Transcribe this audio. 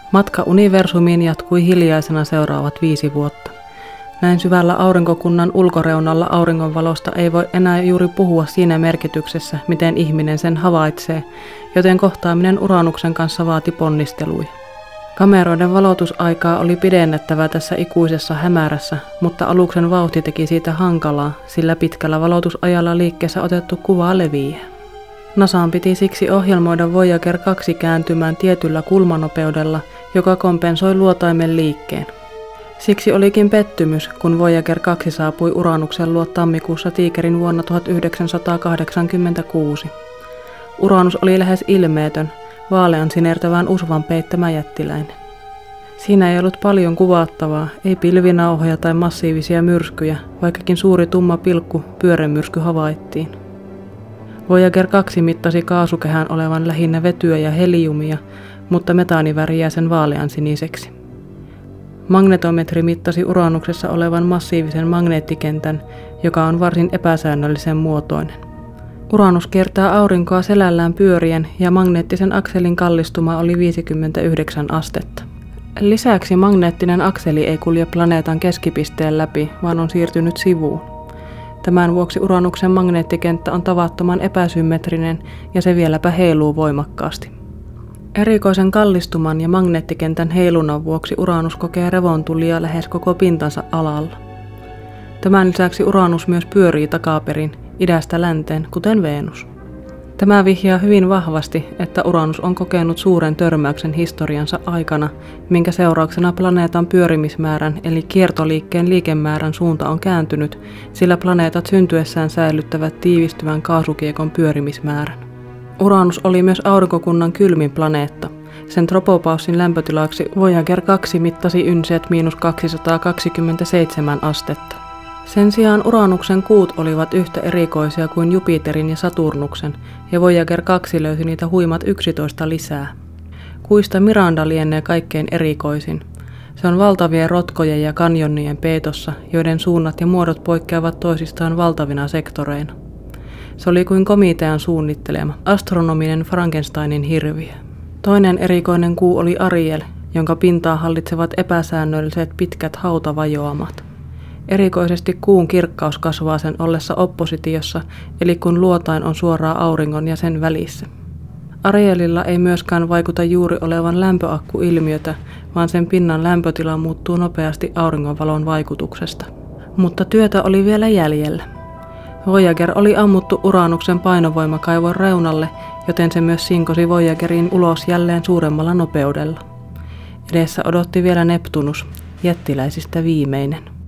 Matka universumiin jatkui hiljaisena seuraavat 5 vuotta. Näin syvällä aurinkokunnan ulkoreunalla auringonvalosta ei voi enää juuri puhua siinä merkityksessä, miten ihminen sen havaitsee, joten kohtaaminen Uranuksen kanssa vaati ponnisteluja. Kameroiden valotusaikaa oli pidennettävä tässä ikuisessa hämärässä, mutta aluksen vauhti teki siitä hankalaa, sillä pitkällä valotusajalla liikkeessä otettu kuva leviää. NASAn piti siksi ohjelmoida Voyager 2 kääntymään tietyllä kulmanopeudella, joka kompensoi luotaimen liikkeen. Siksi olikin pettymys, kun Voyager 2 saapui Uranuksen luo tammikuussa Tiikerin vuonna 1986. Uranus oli lähes ilmeetön, vaalean sinertävän usvan peittämä jättiläinen. Siinä ei ollut paljon kuvattavaa, ei pilvinauhoja tai massiivisia myrskyjä, vaikkakin suuri tumma pilkku pyörremyrsky havaittiin. Voyager 2 mittasi kaasukehän olevan lähinnä vetyä ja heliumia, mutta metaani värjää sen vaalean siniseksi. Magnetometri mittasi Uranuksessa olevan massiivisen magneettikentän, joka on varsin epäsäännöllisen muotoinen. Uranus kiertää aurinkoa selällään pyörien ja magneettisen akselin kallistuma oli 59 astetta. Lisäksi magneettinen akseli ei kulje planeetan keskipisteen läpi, vaan on siirtynyt sivuun. Tämän vuoksi Uranuksen magneettikenttä on tavattoman epäsymmetrinen ja se vieläpä heiluu voimakkaasti. Erikoisen kallistuman ja magneettikentän heilunnan vuoksi Uranus kokee revontulia lähes koko pintansa alalla. Tämän lisäksi Uranus myös pyörii takaperin, idästä länteen, kuten Venus. Tämä vihjaa hyvin vahvasti, että Uranus on kokenut suuren törmäyksen historiansa aikana, minkä seurauksena planeetan pyörimismäärän eli kiertoliikkeen liikemäärän suunta on kääntynyt, sillä planeetat syntyessään säilyttävät tiivistyvän kaasukiekon pyörimismäärän. Uranus oli myös aurinkokunnan kylmin planeetta. Sen tropopaussin lämpötilaksi Voyager 2 mittasi ynseet -227 astetta. Sen sijaan Uranuksen kuut olivat yhtä erikoisia kuin Jupiterin ja Saturnuksen, ja Voyager 2 löysi niitä huimat 11 lisää. Kuista Miranda lienee kaikkein erikoisin. Se on valtavien rotkojen ja kanjonien peitossa, joiden suunnat ja muodot poikkeavat toisistaan valtavina sektoreina. Se oli kuin komitean suunnittelema, astronominen Frankensteinin hirviö. Toinen erikoinen kuu oli Ariel, jonka pintaa hallitsevat epäsäännölliset pitkät hautavajoamat. Erikoisesti kuun kirkkaus kasvaa sen ollessa oppositiossa, eli kun luotain on suoraan auringon ja sen välissä. Arielilla ei myöskään vaikuta juuri olevan lämpöakkuilmiötä, vaan sen pinnan lämpötila muuttuu nopeasti auringonvalon vaikutuksesta. Mutta työtä oli vielä jäljellä. Voyager oli ammuttu Uranuksen painovoimakaivon reunalle, joten se myös sinkosi Voyagerin ulos jälleen suuremmalla nopeudella. Edessä odotti vielä Neptunus, jättiläisistä viimeinen.